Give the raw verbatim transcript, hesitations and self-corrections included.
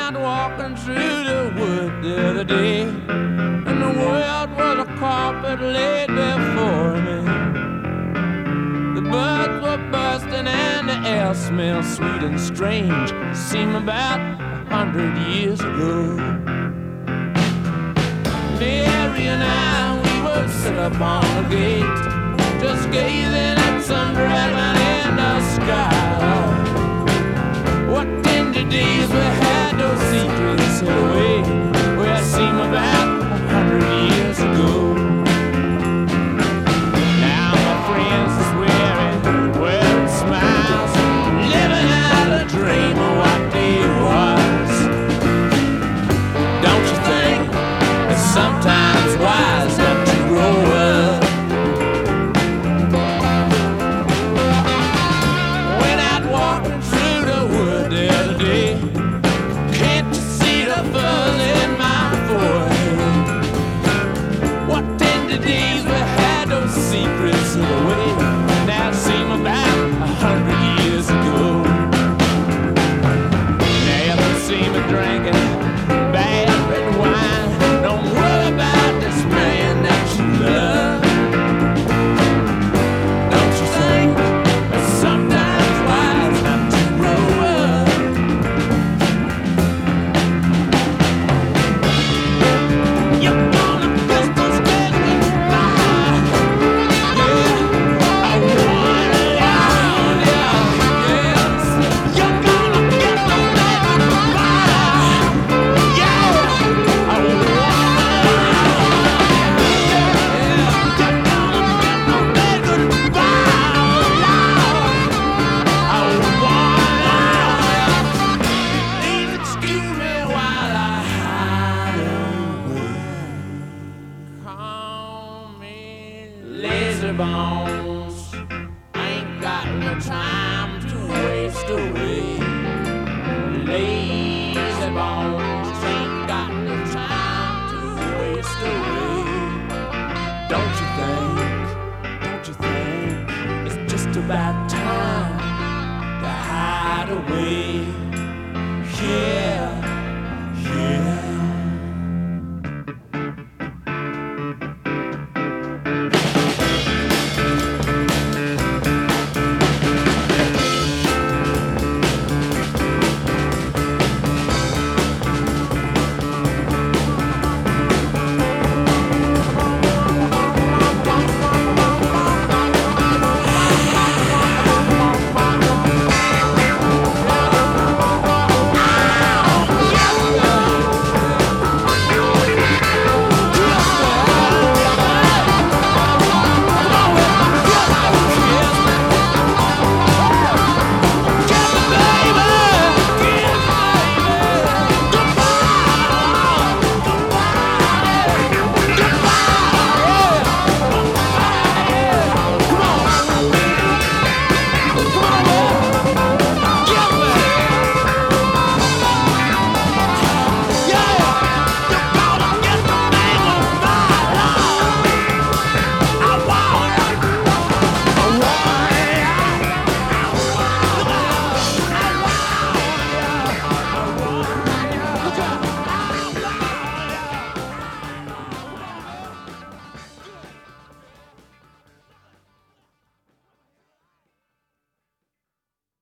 out walking through the wood the other day, and the world was a carpet laid before me. The birds were bursting and the air smelled sweet and strange. It seemed about a hundred years ago. Mary and I, we would sit up on the gate, just gazing at some dragon in the sky. What tender days we had, those secrets hid away, where it seemed about a hundred years ago. Now my friends are swearing, wearing smiles, living out a dream of what they was. Don't you think it's sometimes wise not to grow up? Went out walking through the wood the other day. Can't you see the fuzz in my forehead? What tender days we had, those secrets of the way. Now it seems about a hundred years ago. Now you see me drinking bad red wine. Don't worry about this man that you love. Don't you think it's sometimes wise not to grow up? You're gonna kiss those days goodbye. Yeah, I wanna down, yeah, yes. You're gonna kiss those days goodbye. Yeah, I wanna please excuse me while I hide away. Call me lazy bones. Ain't got no time to waste away. Lazy bones. Ain't got no time to waste away. Don't you think? Don't you think it's just about time to hide away?